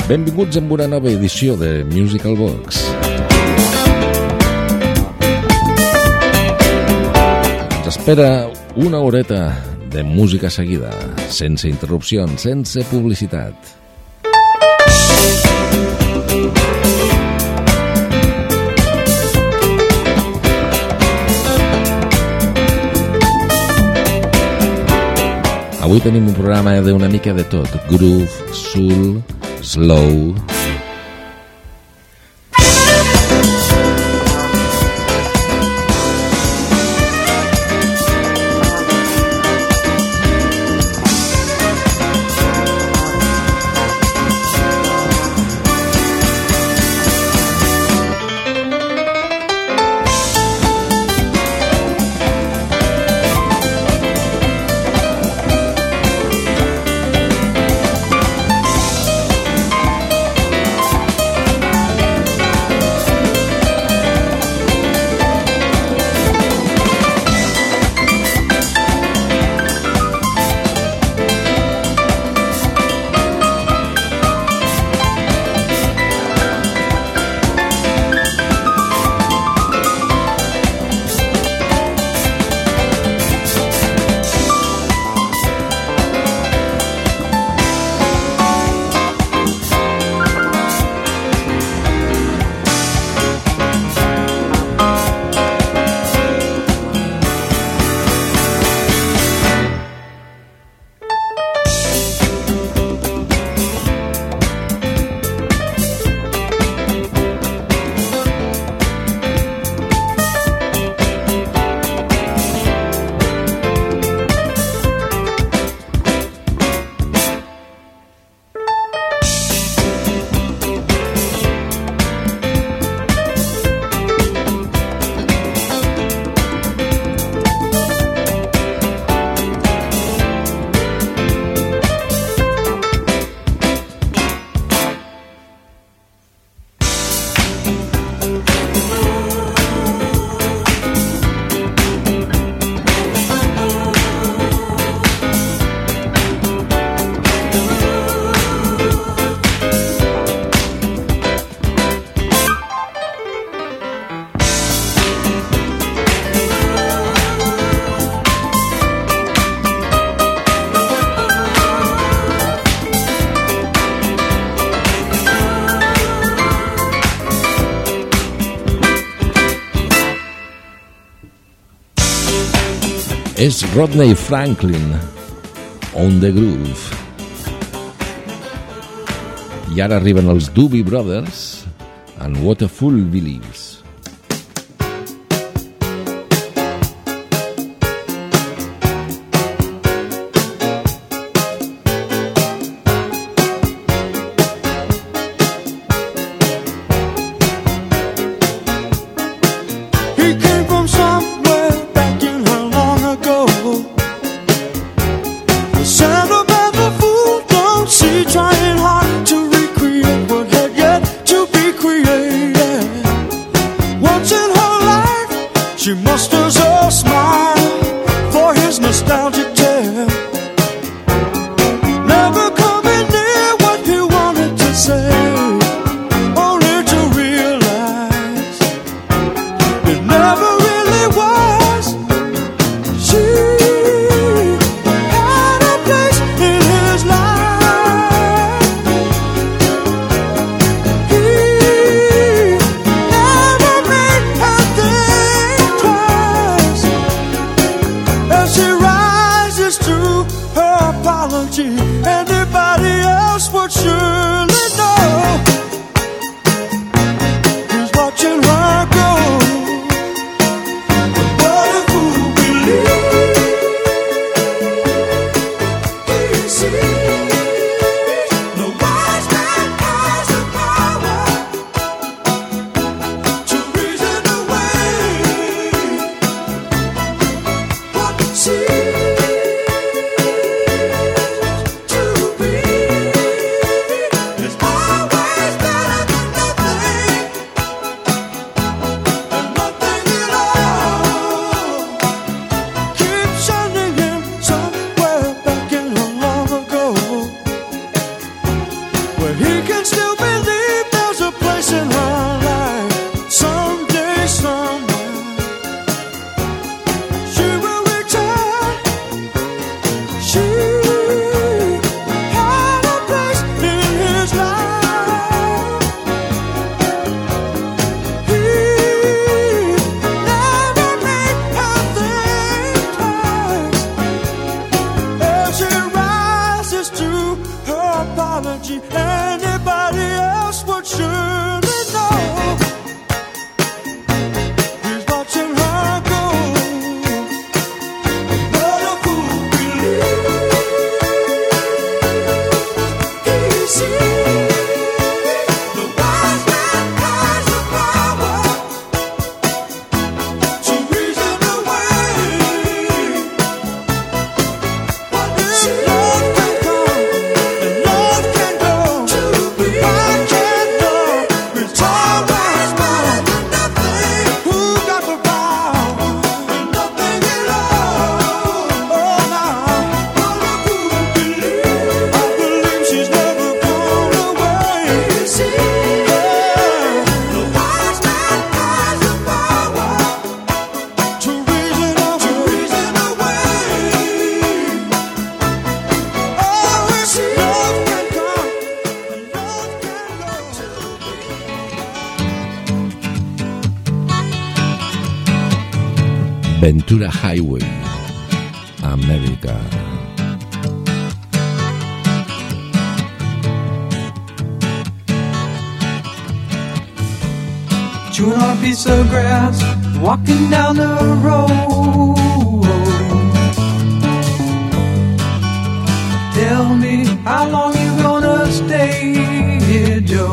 Benvinguts a una nova edició de Musical Box. Ens espera una horeta de música seguida, sense interrupcions, sense publicitat. Avui tenim un programa d'una mica de tot, groove, soul, slow. És Rodney Franklin, On the Groove. I ara arriben els Doobie Brothers and What a Fool Believes. Trying hard to recreate what had yet to be created. Ventura Highway, Amèrica. Chewing on a piece of grass, walking down the road. Tell me, how long you gonna stay here, Joe?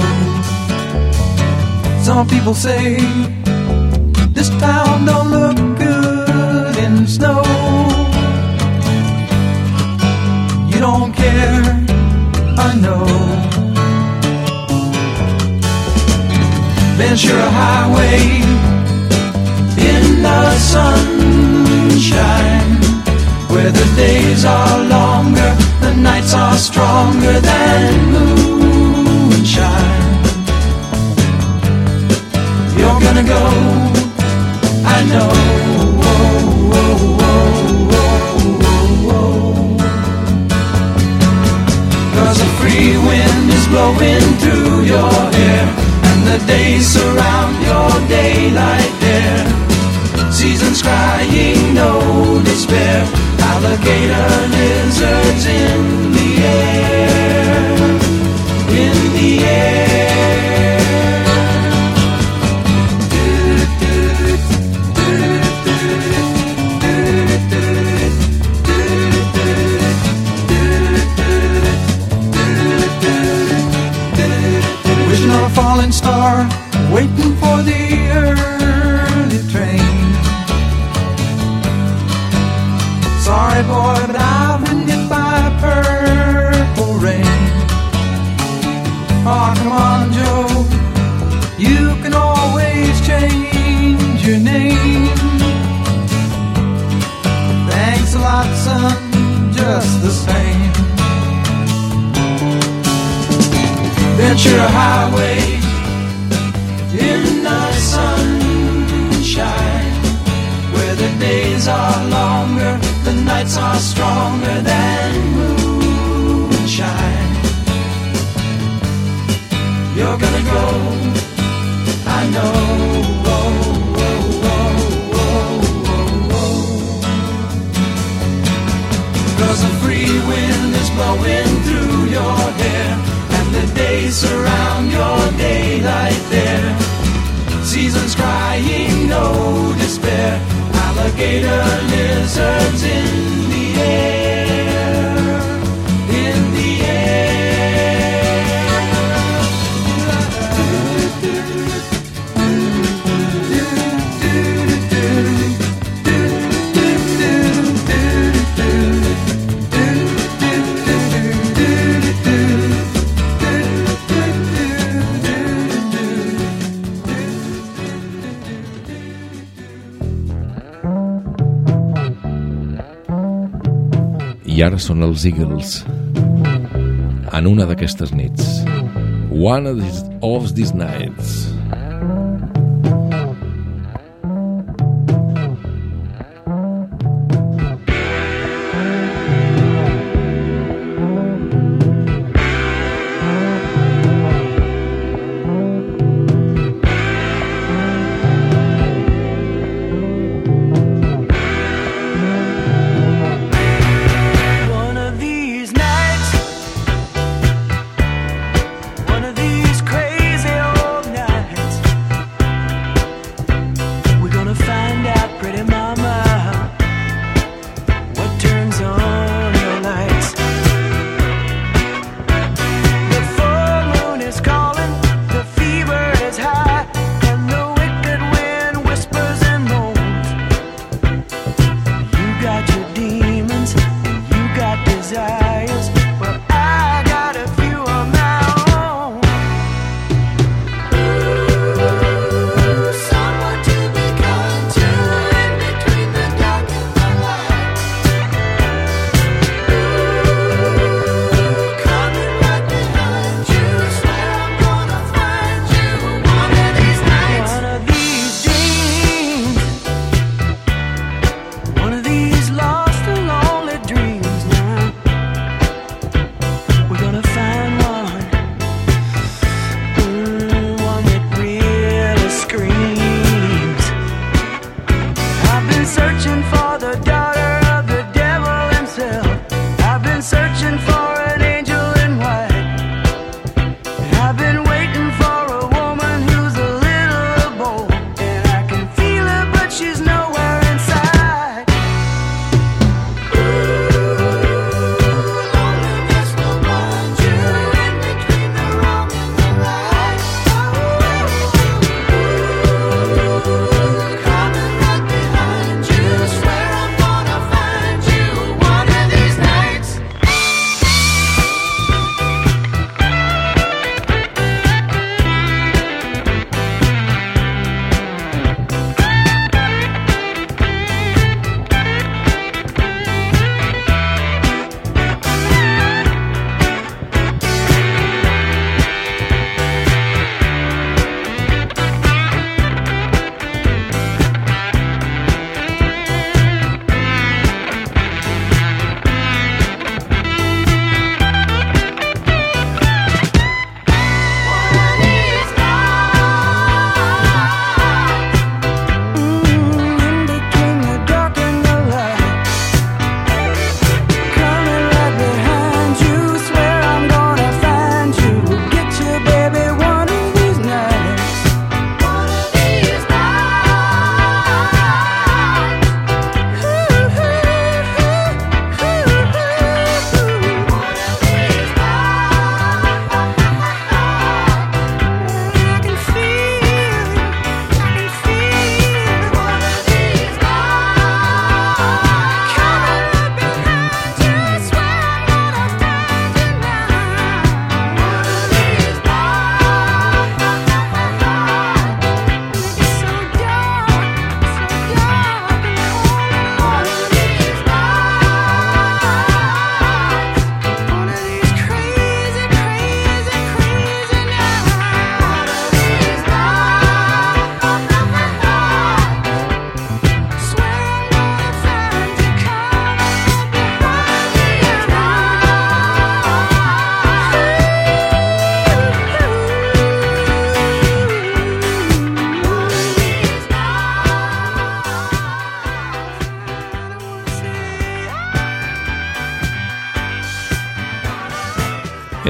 Some people say this town don't look good in snow. You don't care, I know. Ventura Highway in the sunshine, where the days are longer, the nights are stronger than moonshine. You're gonna go, I know. Cause a free wind is blowing through your hair, the days surround your daylight there. Seasons crying, no despair. Alligator lizards in the air, in the air. Wishing on a falling star, waiting for the early train. Sorry boy, but I've been hit by purple rain. Oh, come on, Joe, you can always change your name. Thanks a lot, son, just the same. Ventura Highway in the sunshine, where the days are longer, the nights are stronger than moonshine. You're gonna go, I know. Cause a free wind is blowing through your hair, the days surround your daylight there. Seasons crying, no despair. Alligator lizards in the air, in the I ara són els Eagles en una d'aquestes nits. One of these nights. One of these crazy old nights,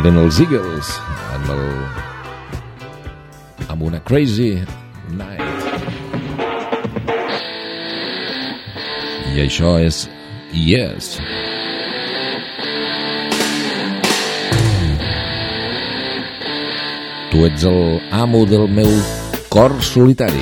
eren els Eagles amb una Crazy Night. I això és Yes. Tu ets el amo del meu cor solitari.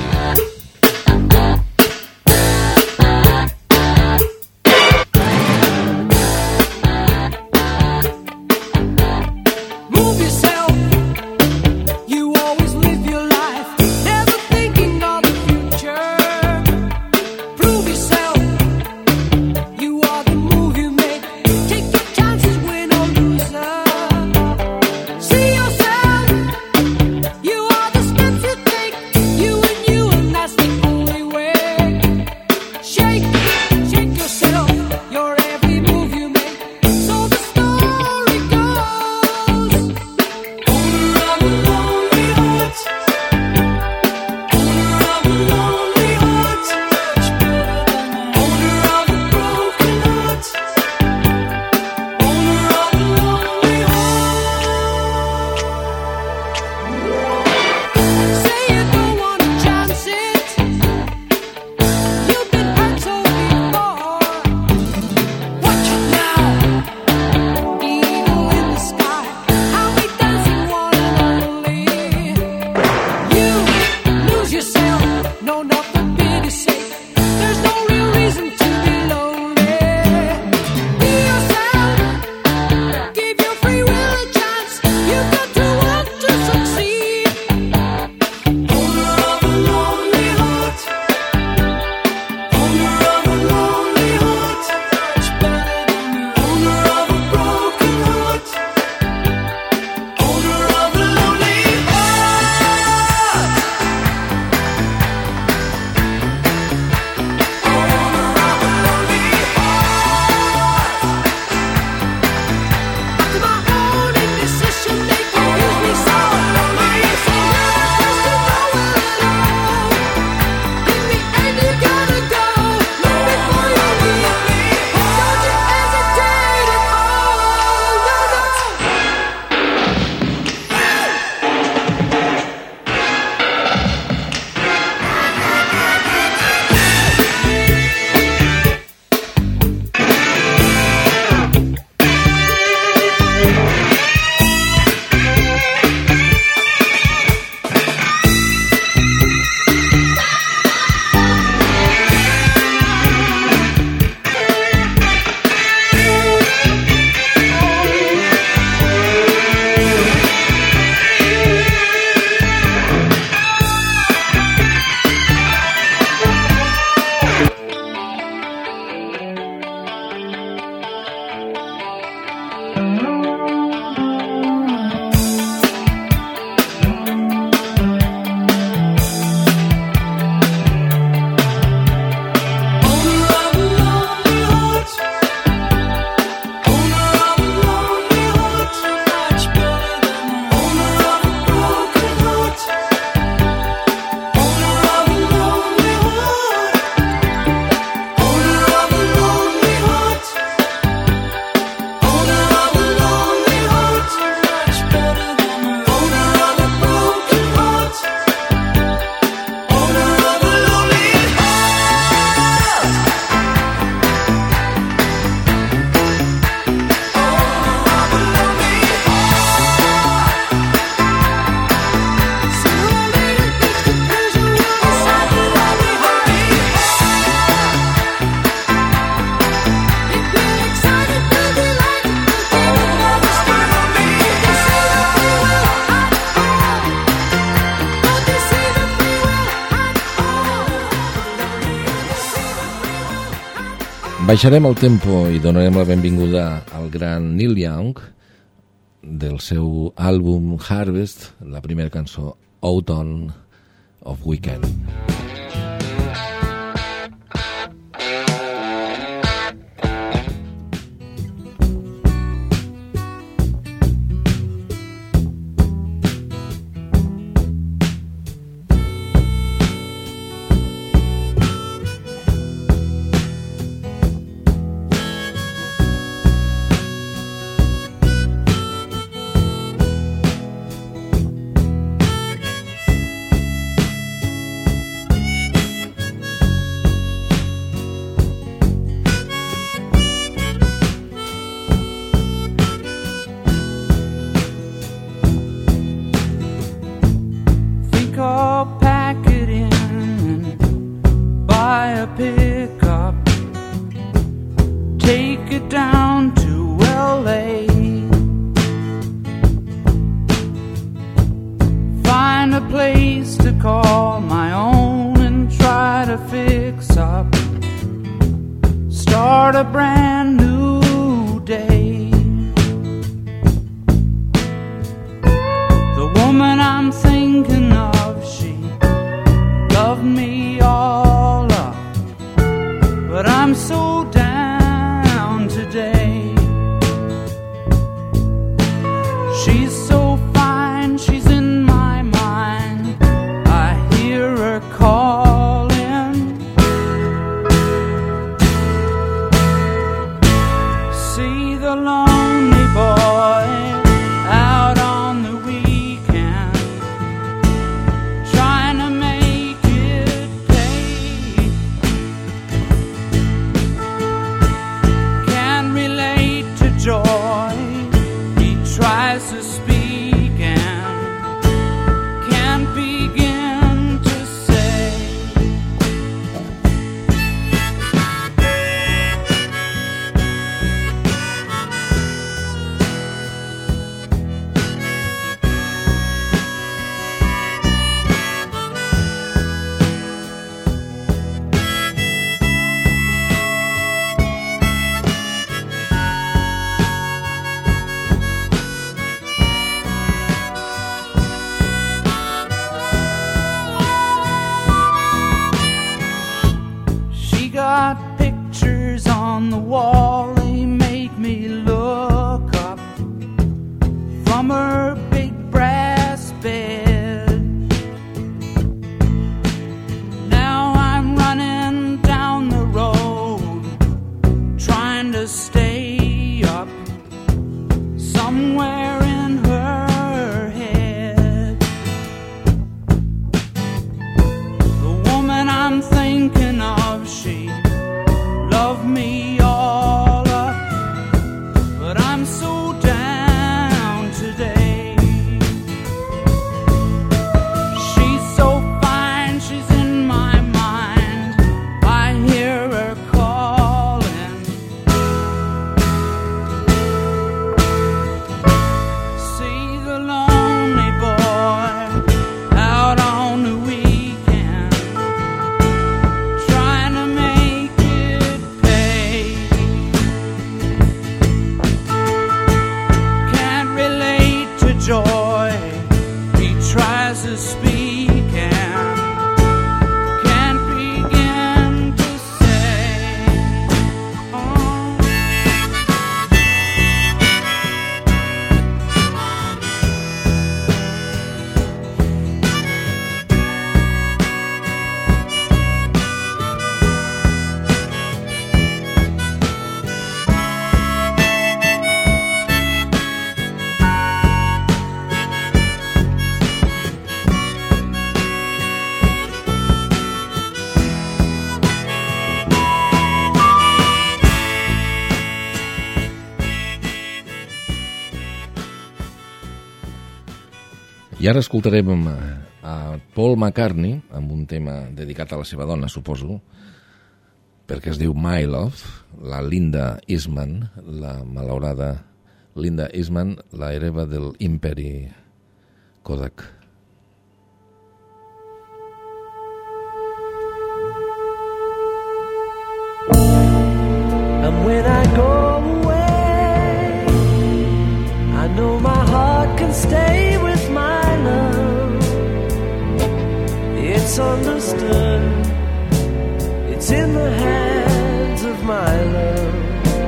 Baixarem el tempo i donarem la benvinguda al gran Neil Young del seu àlbum Harvest, la primera cançó Autumn of Weekend. call my own and try to fix up, start a brand new day. The woman I'm thinking of, she loved me all up, but I'm so down today. She's so fine, she's in my mind, I hear her calling. See the lonely boy out on the weekend, trying to make it pay. Can't relate to joy, he tries to speak and can't begin to say. She got pictures on the wall, they make me look up from her big brass bed. Now I'm running down the road, trying to stay up, somewhere in her head. The woman I'm thinking of, she loved me all up, but I'm so down today. She's so fine, she's in my mind, I hear her calling. See the lonely boy out on the weekend, trying to make it pay. Can't relate to joy, he tries to speak and can't begin to say. Oh. I ara escoltarem a Paul McCartney amb un tema dedicat a la seva dona, suposo, perquè es diu My Love. La Linda Eastman, la malaurada Linda Eastman, la hereva del imperi Kodak. And when I go away, I know my heart can stay with my love. It's understood, it's in the hands of my love.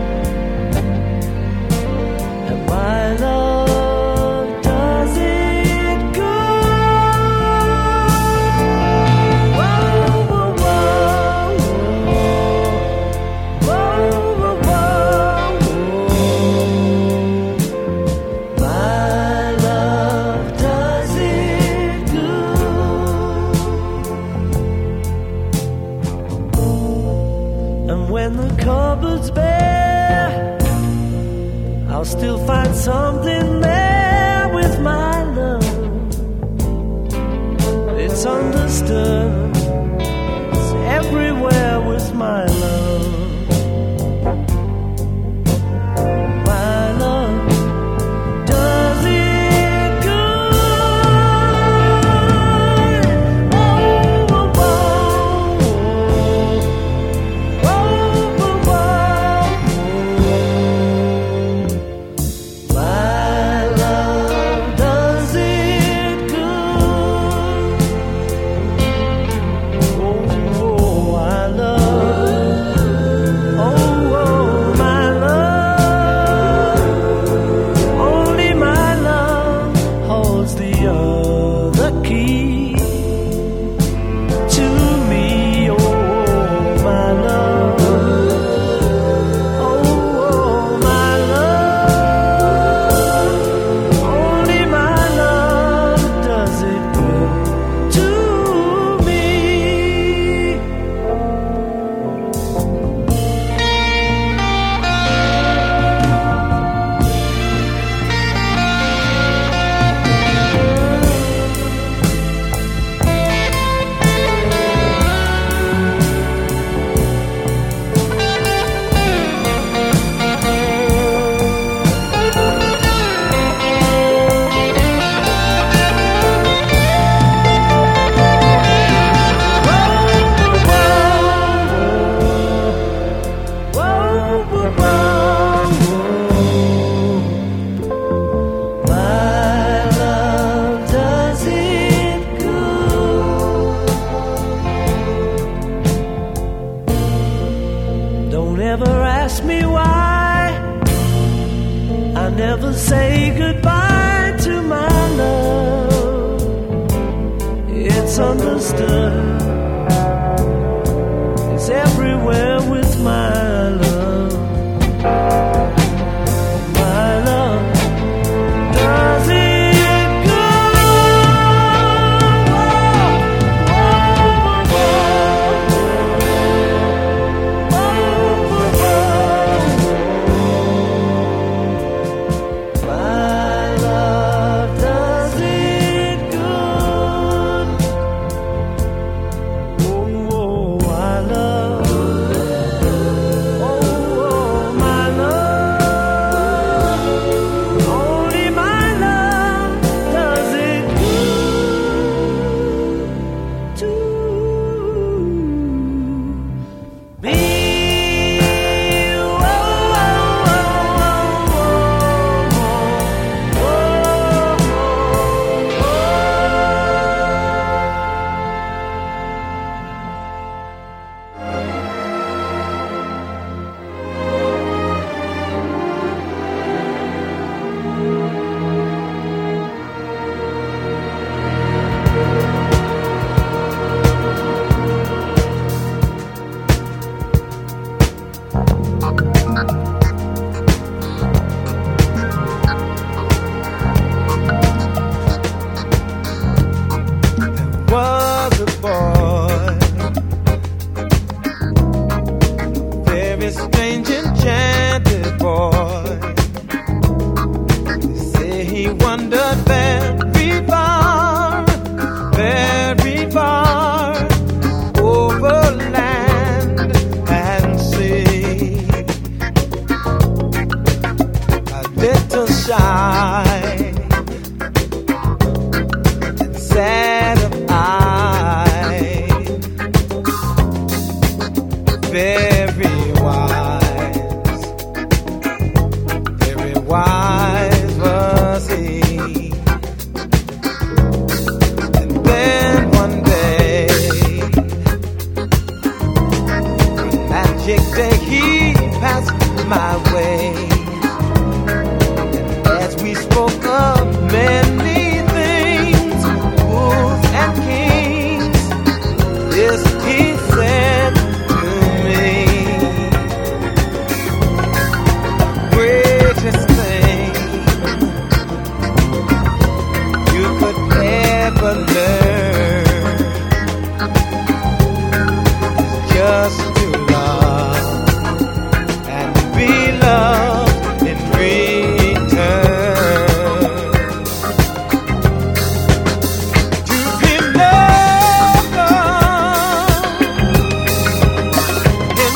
And my love does it good. Whoa, whoa, whoa, whoa. Whoa, whoa, whoa. My love does it good. And when the cupboard's bare, I'll still find something there with my love. It's understood, it's everywhere with my love. My love does it good. ask me why I never say goodbye to my love. It's understood, it's everywhere with my love. My love does it good. My love does it good. Oh, I love. Oh, my love. Only my love does it good to me. Was a boy, very strange, enchanted boy. They say he wandered very far over land and sea. A little shy and sad of eye, very wise was he. And then one day, one magic day, he passed my way. And as we spoke of many things, fools and kings, this he said to me: greatest thing you could ever learn is just to love and be loved in return. To be loved in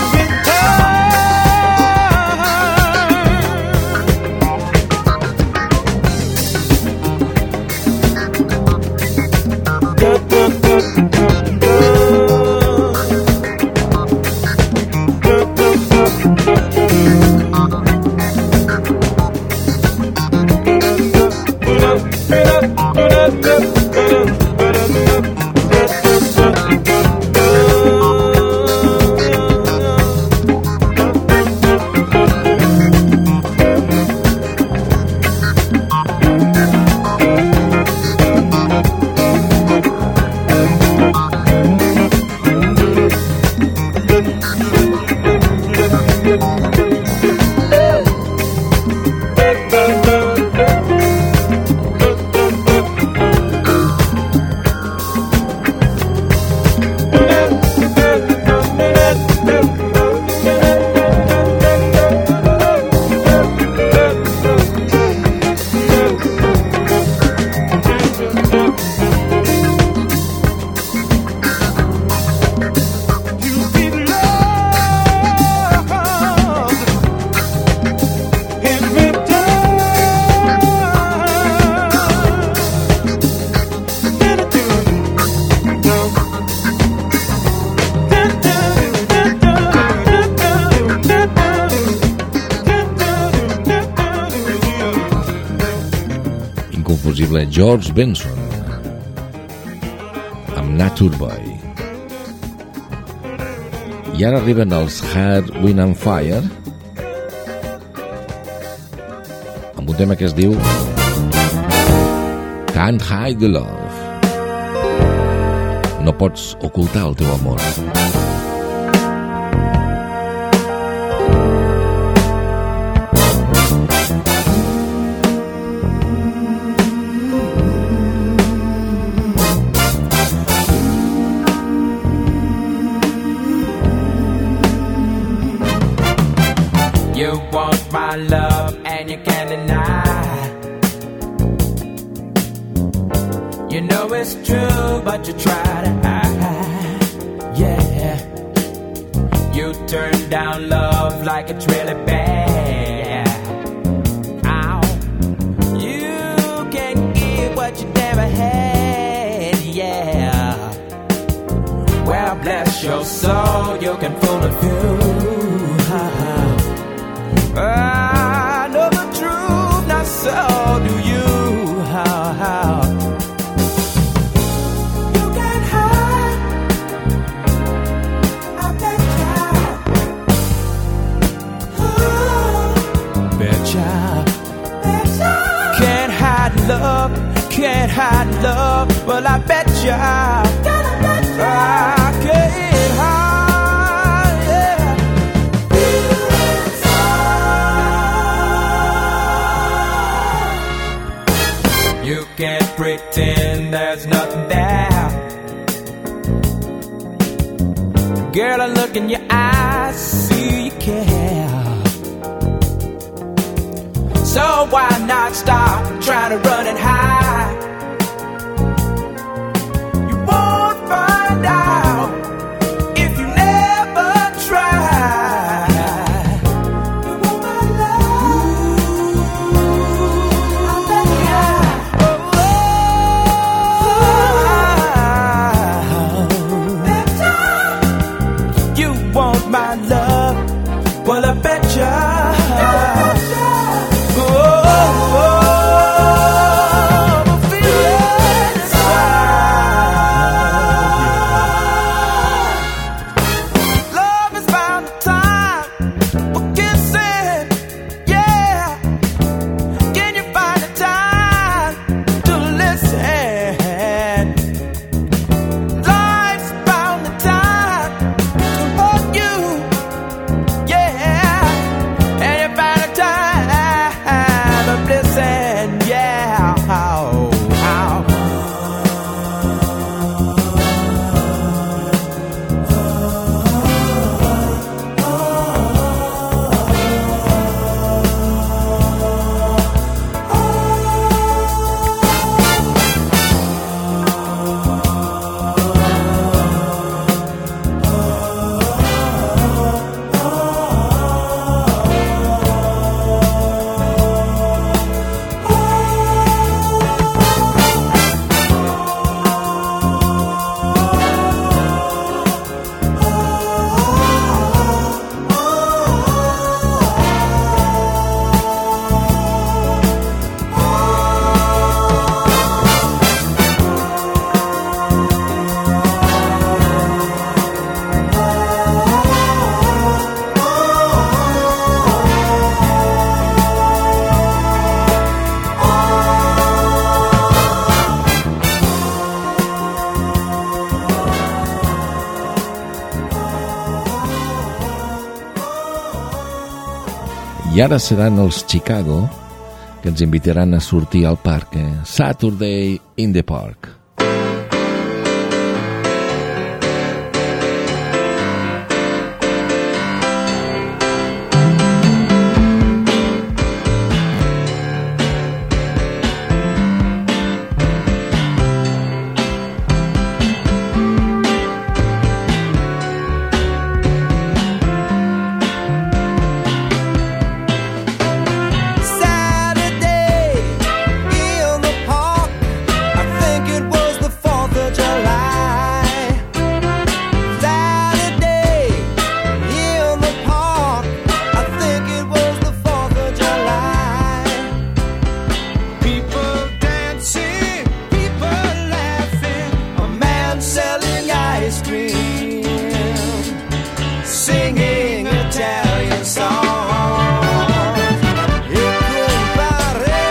inconfusible George Benson amb Nature Boy. I ara arriben els Earth, Wind and Fire, tema que es diu Can't Hide the Love. No pots ocultar el teu amor. You want my love and you can't deny. You know it's true, but you try to hide. Yeah, you turn down love like it's really bad. Ow. You can't give what you never had. Yeah. Well, bless your soul, you can fool a few. I know the truth, not so do you. How? You can't hide. I betcha. Can't hide love, can't hide love. Well, I betcha. I can't hide. You can't pretend there's nothing there. Girl, I look in your eyes, see you care. So why not stop trying to run and hide? You won't find out if you never try. You want my love? I bet you. You want my love? Well, I betcha. I ara seran els Chicago que ens invitaran a sortir al parc. Saturday in the Park. Singing Italian songs. It could party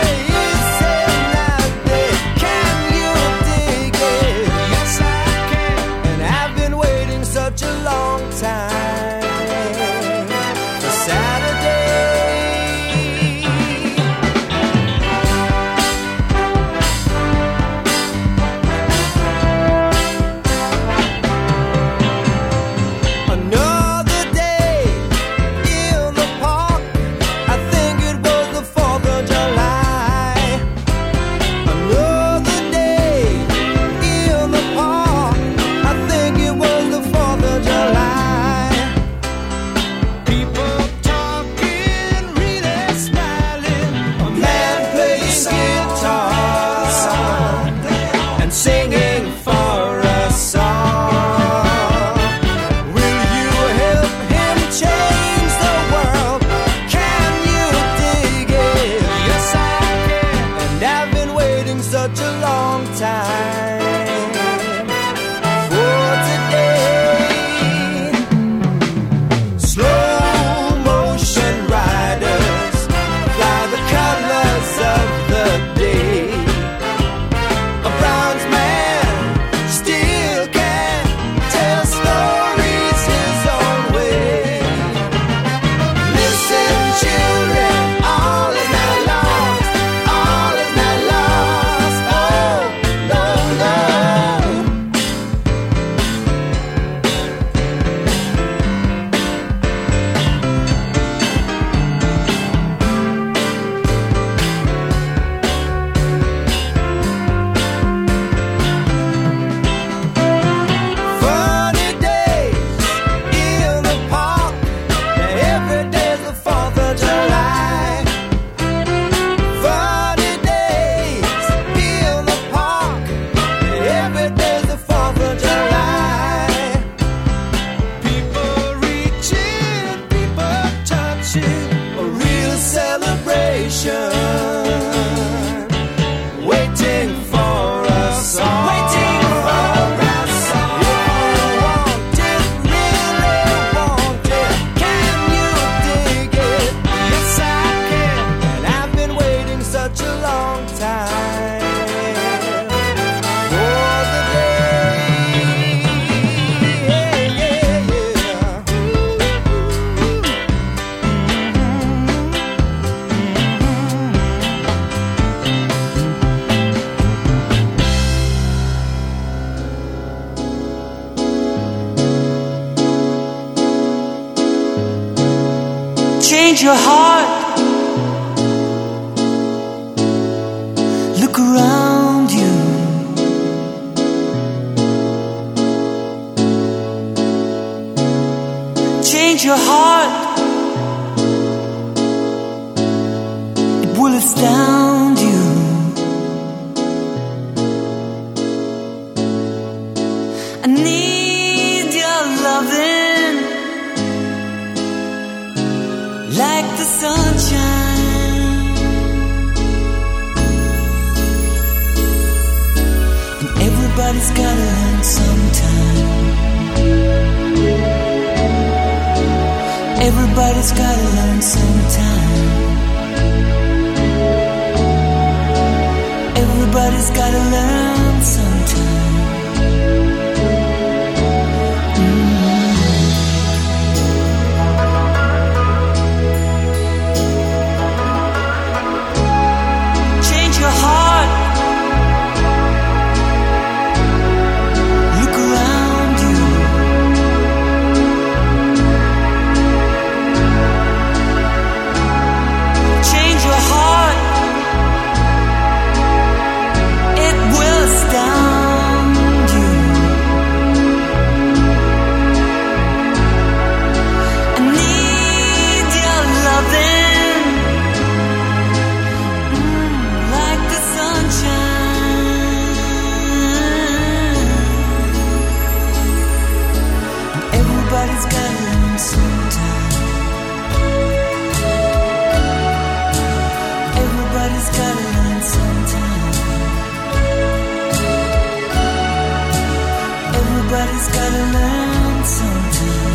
change your heart. Look around you. Change your heart. It will astound you. I need your loving like the sunshine. And everybody's gotta learn sometime. Everybody's gotta learn sometime. Everybody's gotta learn sometime. Change your heart. Look around you. Change your heart. It will astound you. I need your loving like the sunshine. Everybody's gotta learn sometime. Everybody's gotta learn sometime. Everybody's gotta learn sometime.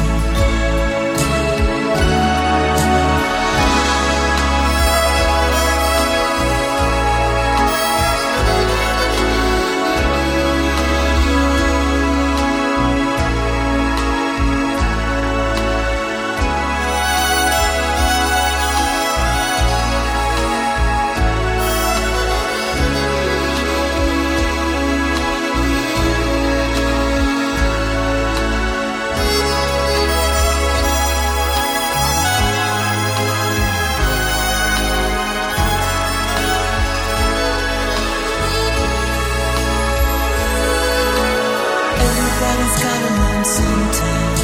Everybody's gotta learn sometime.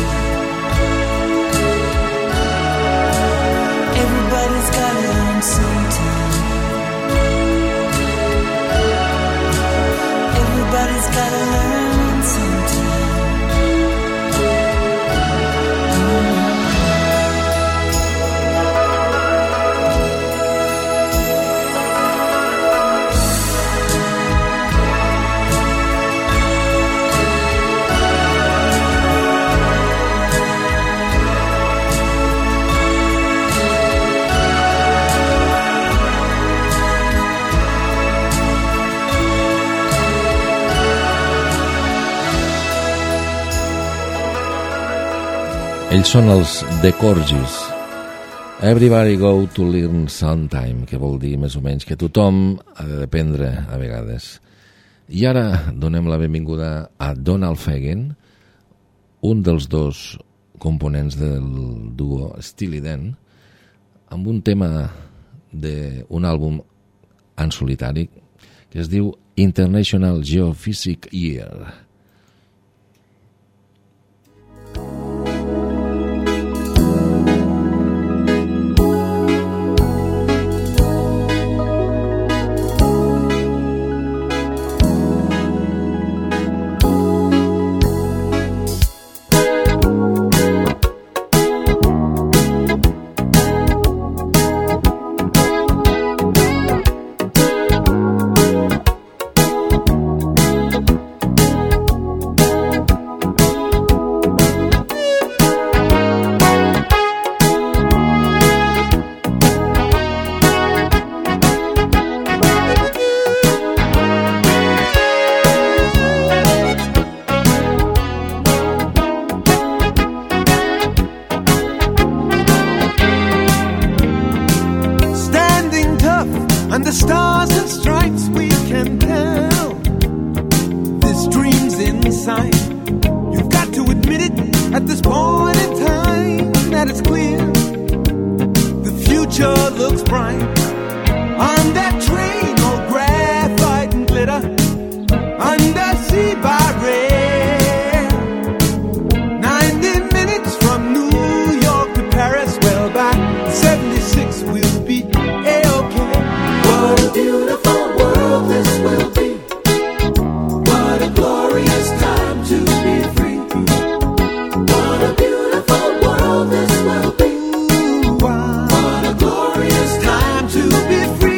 Everybody's gotta learn sometime. Everybody's gotta learn sometime. Ells són els The Corgis. Everybody go to learn sometime, que vol dir més o menys que tothom ha d'aprendre a vegades. I ara donem la benvinguda a Donald Fagen, un dels dos components del duo Steely Dan, amb un tema d'un àlbum en solitari que es diu International Geophysic Year. future looks bright. On that train, all graphite and glitter, undersea by rail. 90 minutes from New York to Paris. Well, by 76 we'll be A-OK. What a beautiful world this will be. What a glorious time to be free. What a beautiful world this will be. What a glorious time to be free.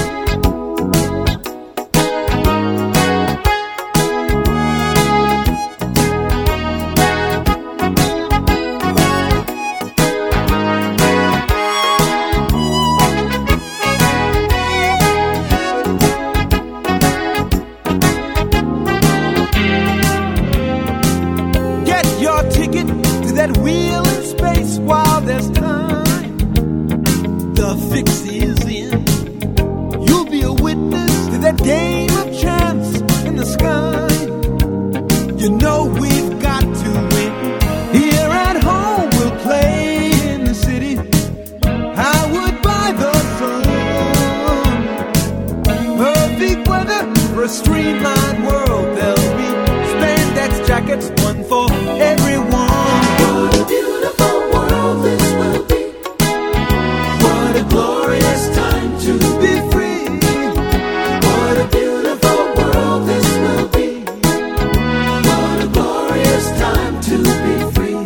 Get your ticket to that wheel in space while there's time. The fix is in. You'll be a witness to that game of chance in the sky. You know we've got to win. Here at home we'll play in the city. I would buy the sun. Perfect weather for a streamlined world. There'll be spandex jackets, one for everyone. What a beautiful world this will be. What a glorious time to be free. What a beautiful world this will be. What a glorious time to be free.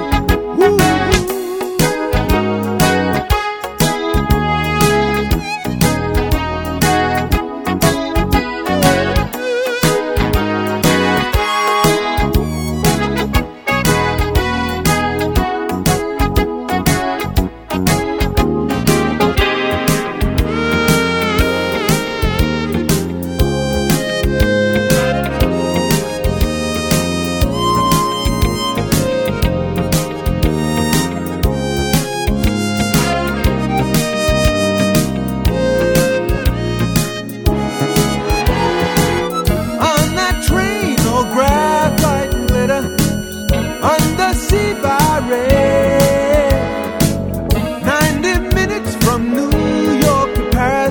On that train, all graphite and glitter, undersea by rail. 90 minutes from New York to Paris.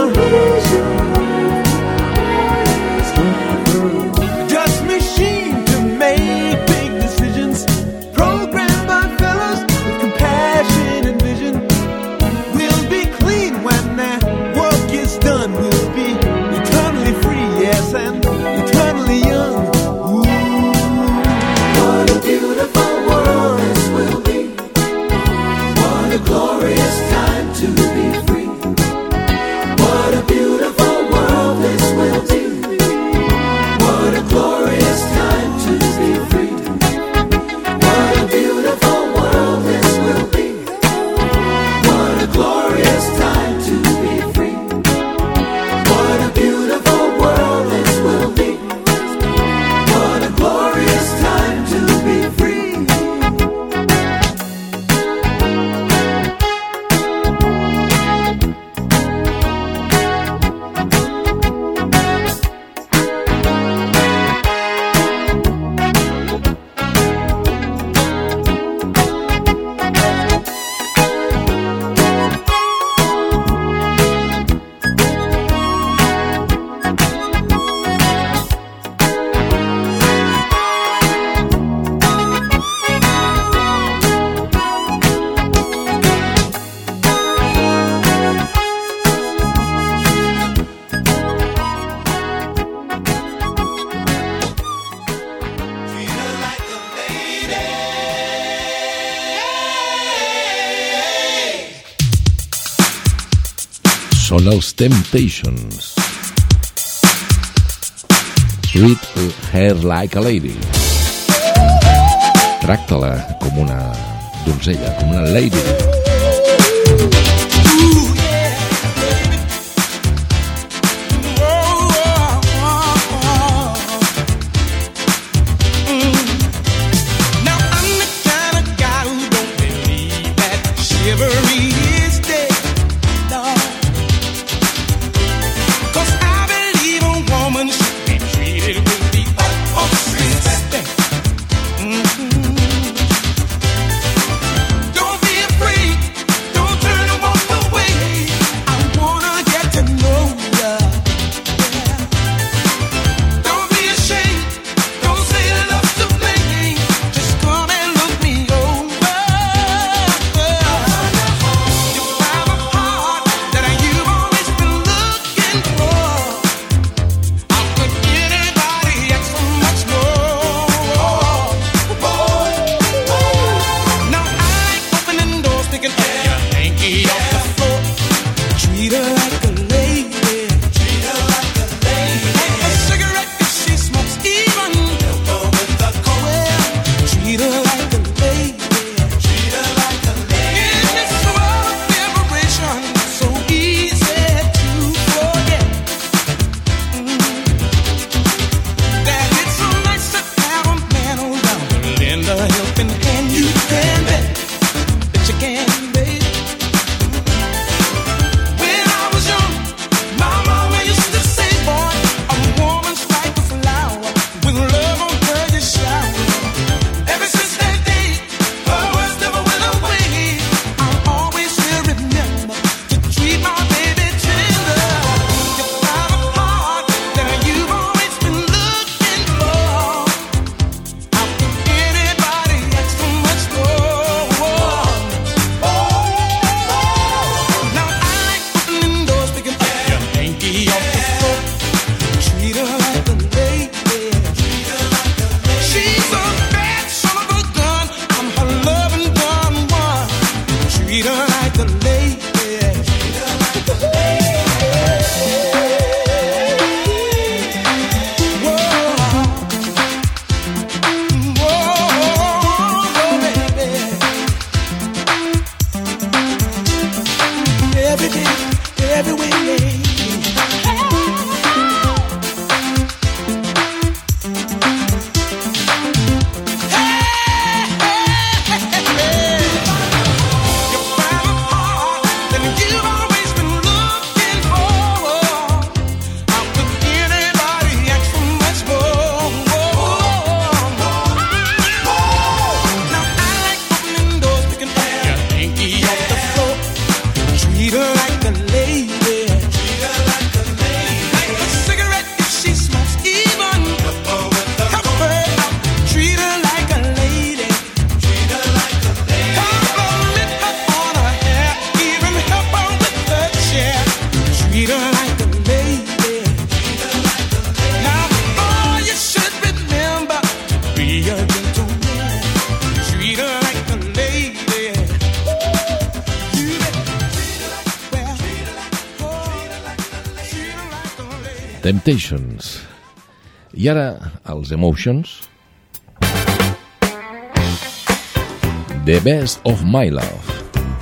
Just machine to make big decisions, programmed by fellows with compassion and vision. We'll be clean when that work is done. We'll be eternally free, yes, and eternally young. Ooh. What a beautiful world this will be. What a glorious time to be free. What a beautiful world this will be. What a glorious time to be free. What a beautiful world this will be. What a glorious time to be free. What a beautiful world this will be. What a glorious time to be free. Són els Temptations. Treat her like a lady. Tracta-la com una donzella, com una lady. Now I'm the kind of guy who don't believe that chivalry is dead. No. 'Cause I believe a woman should be treated with the utmost respect. Don't be afraid Temptations. I ara, els Emotions. The Best of My Love.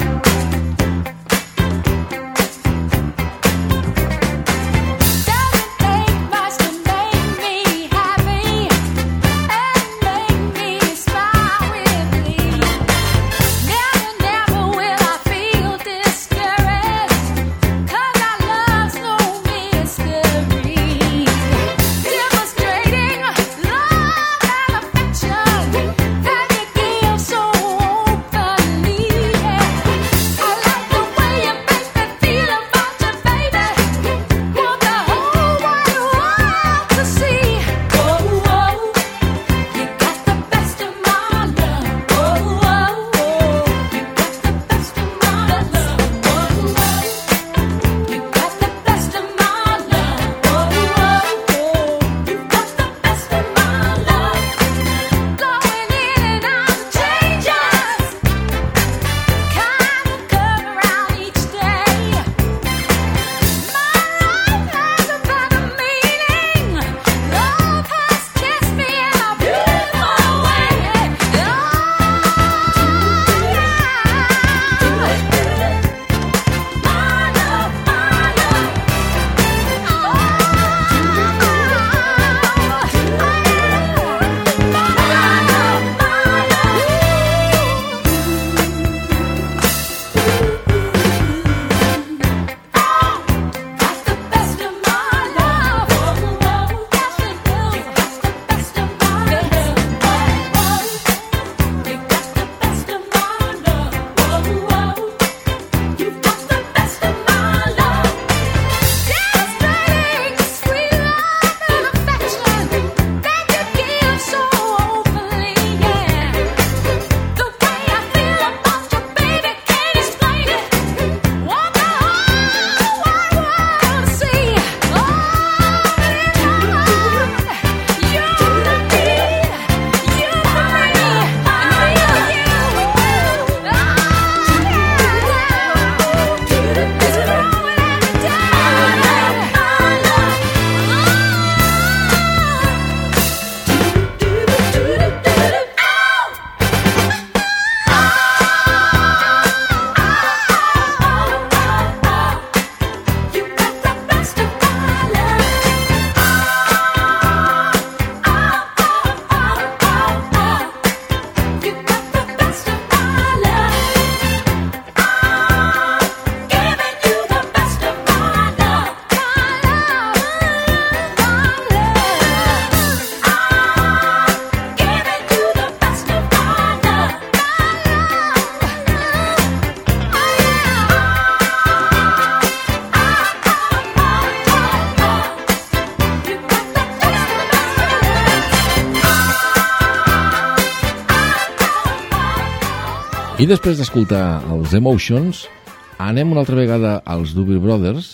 I després d'escoltar els Emotions, anem una altra vegada als Doobie Brothers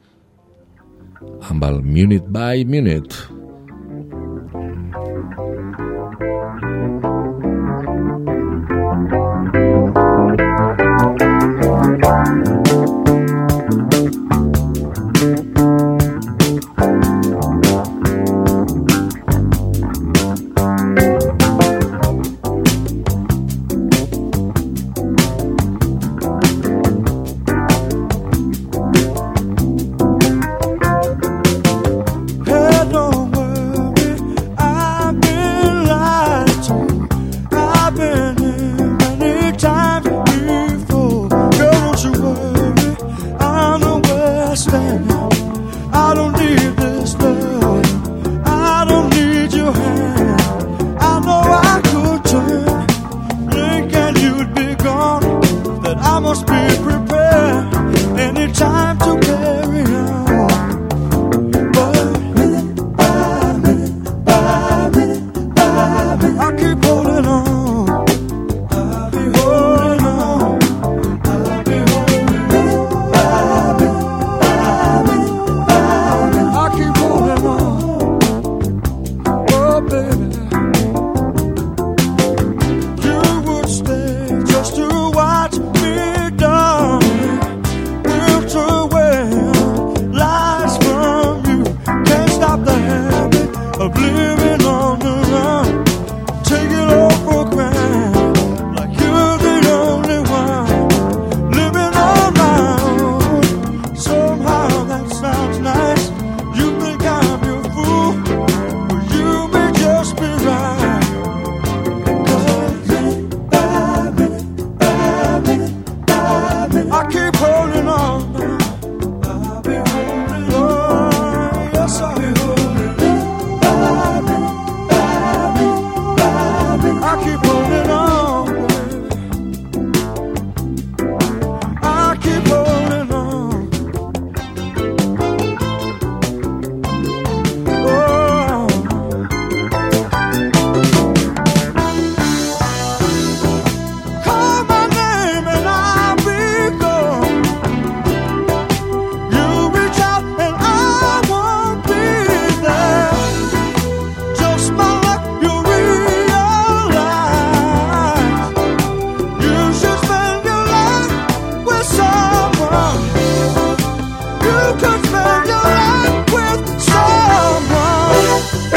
amb el Minute by Minute. Hey, don't worry, I've been lied to. I keep holding on. I keep holding on. Oh. Call my name and I'll be gone. You reach out and I won't be there. Just my luck, you realize you should spend your life with someone. You could spend your life with someone.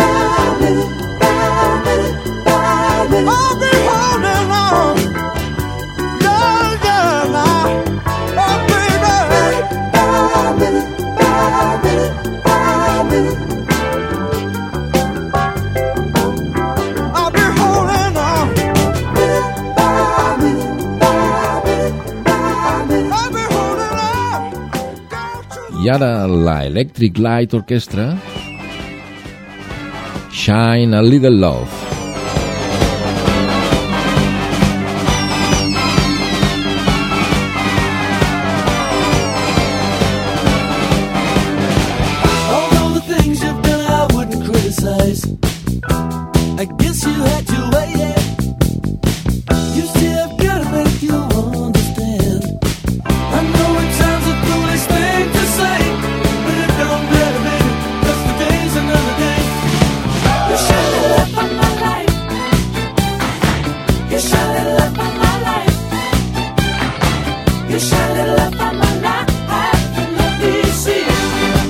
I'll be holding on. Yeah, yeah, now. Oh, baby. I'll be holding on. I'll be holding on. I ara la Electric Light Orchestra, Shine a Little Love. Although the things you've done I wouldn't criticize. I guess you had to wait it. You still have got to make you understand. I know it sounds a foolish thing to say, but it don't matter, baby, 'cause today's another day. You shine a light on my life. You shine a light on my life. You shine a light on my life. And let me see it.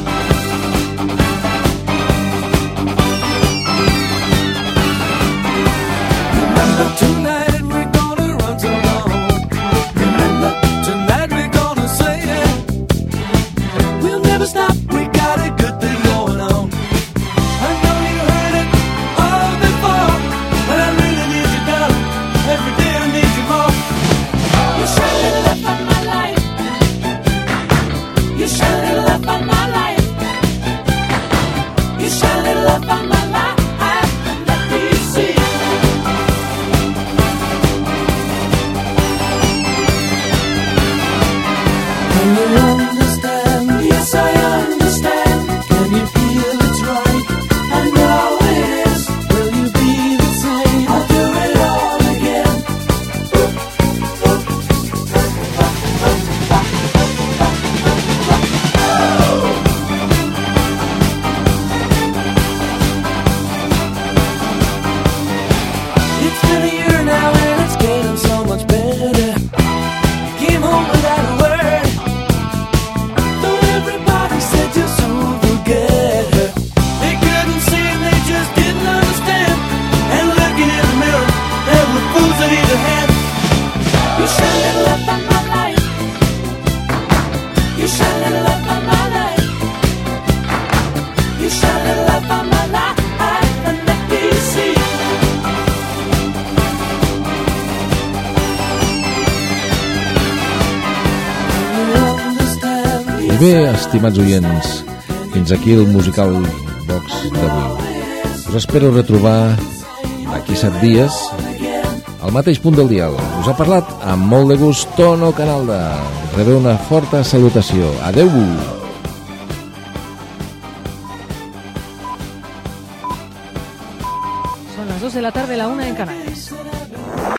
Remember tonight we're gonna run so long. Remember tonight we're gonna say it. We'll never stop, we got a good thing going on. I know you heard it all before, but I really need you, darling. Every day I need you more. You shine a light on my life. You shine a light on my life. You shine a light on my life. Let me see it. Can you understand? Yes, I understand. Can you feel it's right? I know it is. Will you be the same? I'll do it all again. It's been a year now and it's getting so much better. You came home without a word. Though everybody said you're so forget her. They couldn't see and they just didn't understand. And looking in the mirror, there were fools at either hand. You shine a light on my life. You shine a light on my life. You shine a light on my life. And let me see. I bé, estimats oients, fins aquí el Musical Box d'avui. Us espero retrobar d'aquí 7 dies al mateix punt del dial. Us ha parlat amb molt de gust Tono Canalda. Rebeu una forta salutació. Adeu! Son las 2 de la tarde, la 1 en Canarias.